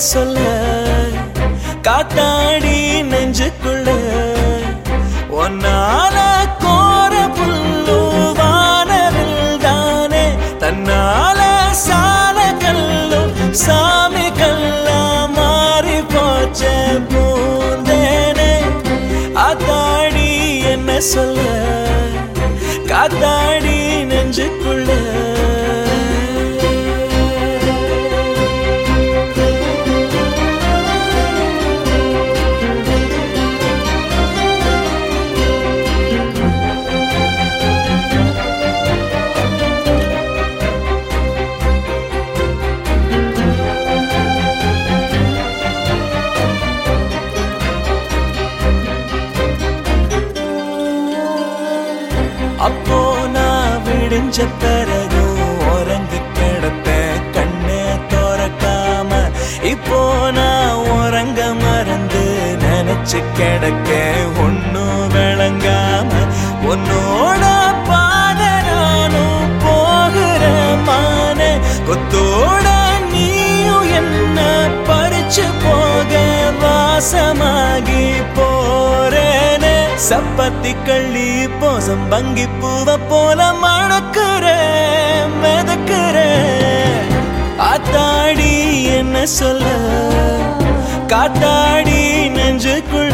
சொல்ல காத்தாடி நெஞ்சுக்குள்ள ஒன்னால கோர புல்லு வானவில் தானே தன்னால சால கல்லும் சாமி கல்லா மாறி போச்ச பூந்தேனே ஆத்தாடி என்ன சொல்ல காத்தாடி நெஞ்சுக்குள்ள அப்போ நான் விடிஞ்ச பிறகும் உறங்கி கிடப்ப கண்ணே தோறக்காம இப்போ நான் உறங்க மறந்து நினைச்சு கிடக்க ஒன்னும் விளங்காம உன்னோட பாத நானும் போகிற மான கொத்தோட நீயும் என்ன பறிச்சு போக வாசமாகி போறேனே சப்பத்தி கள்ளி போசம் பங்கி பூவ போல மணக்குற மிதக்குற ஆத்தாடி என்ன சொல்ல காத்தாடி நெஞ்சுக்குள்ள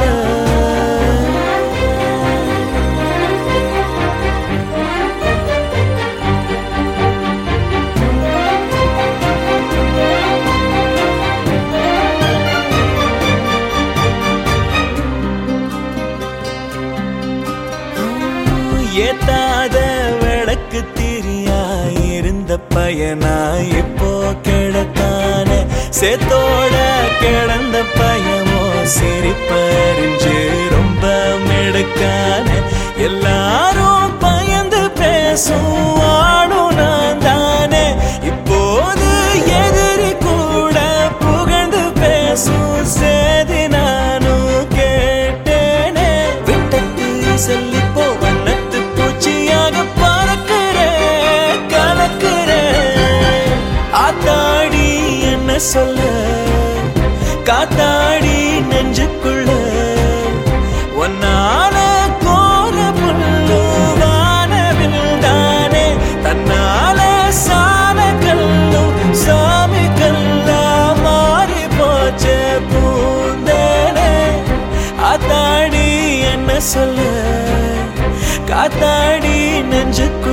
ஏத்தாத விளக்கு திரியா இருந்த பையனா இப்போ கிடக்கான சேத்தோட கிடந்த பையமோ சிரிப்பறிஞ்சு ரொம்ப மெடுக்கான எல்லாரும் பயந்து பேசும் ஆடும் நான் தானே இப்போது எதிரி கூட புகழ்ந்து பேசும் சேதி நானும் கேட்டேனே விட்டட்டு சொல்லி போவன சொல்ல காத்தாடி நெஞ்சுக்குள்ள ஒன்னால கோர புல்லு வானவில் தானே தன்னால சால கல்லும் சாமி கல்லா மாறி போச்ச பூந்தேனே ஆத்தாடி என்ன சொல்ல காத்தாடி நெஞ்சுக்குள்ள